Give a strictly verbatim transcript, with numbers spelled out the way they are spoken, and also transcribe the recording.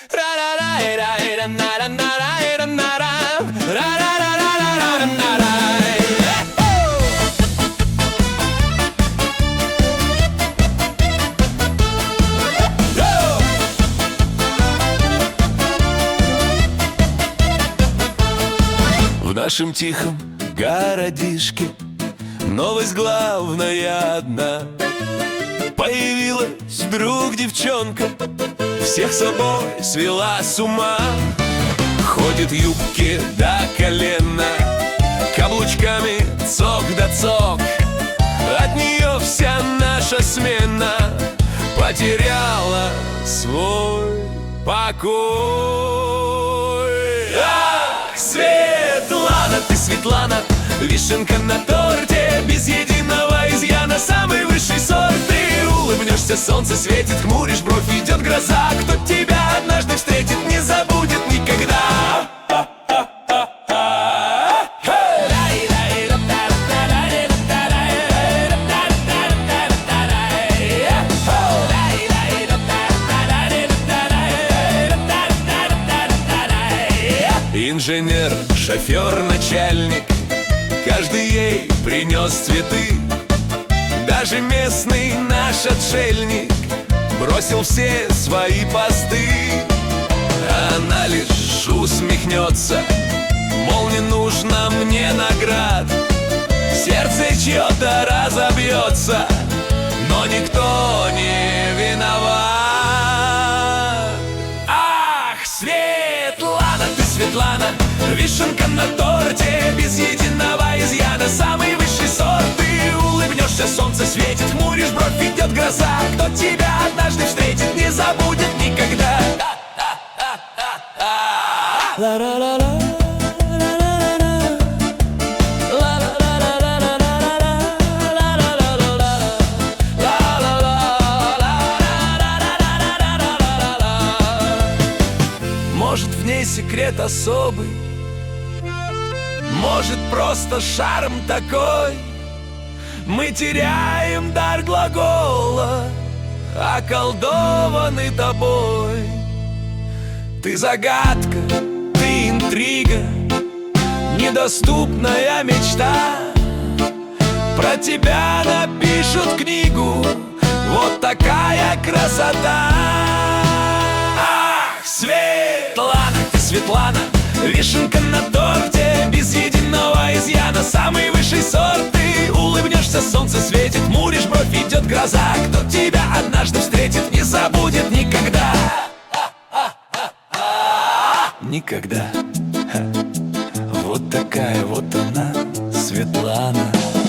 В нашем тихом городишке новость главная одна: появилась вдруг девчонка, всех собой свела с ума. Ходит в юбке до колена, каблучками цок да цок. От нее вся наша смена потеряла свой покой. Ах, Светлана, ты Светлана, вишенка на торте, без единого изъяна, самый высший сорт. Ты улыбнешься, солнце светит, хмуришь бровь, идет гроза. Кто тебя однажды встретит, не забудет никогда. Инженер, шофер, начальник, каждый ей принес цветы. Даже местный наш отшельник бросил все свои посты. Она лишь усмехнется, мол, не нужно мне наград. Сердце чье-то разобьется, но никто не виноват. Ах, Светлана, ты Светлана, вишенка на торте, без единого изъяна, самый высший сорт. Ты улыбнешься, солнце светит, хмуришь бровь, идет гроза. Кто тебя однажды встретит, не забудет никогда. Ла-ла-ла-ла. Может, в ней секрет особый, может, просто шарм такой. Мы теряем дар глагола, околдованы тобой. Ты загадка, ты интрига, недоступная мечта. Про тебя напишут книгу, вот такая красота. Ах, Светлана, ты Светлана, вишенка на торте, без единого изъяна, самый высший сорт. Ты улыбнешься, солнце светит, хмуришь бровь, идет гроза. Кто тебя однажды встретит, не забудет никогда. Никогда. Вот такая вот она, Светлана.